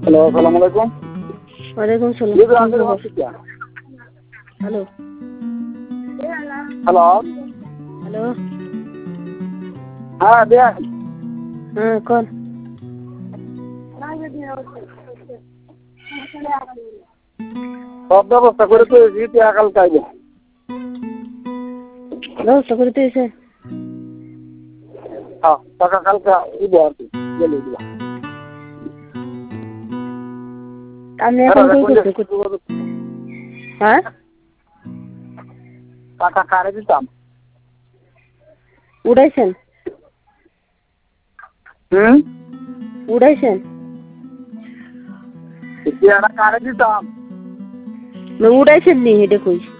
Hello, আসসালামু আলাইকুম। ওয়ালাইকুম সালাম। হ্যালো হ্যালো, হ্যালো, হ্যাঁ দেন। হ্যাঁ কোন? সব ব্যবস্থা করে তো দিতে আকাল চাইবে। ব্যবস্থা করে দিয়েছে? হ্যাঁ, টাকা কালকে দিব আর কি, গেলে দিব। আপনি এখন কই করছেন? হ্যাঁ, টাকা কারে দিতাম? উড়াইছেন? উড়াইছেন? টাকা কারে দিতাম? উড়াইছেন নি হেঁটে কই?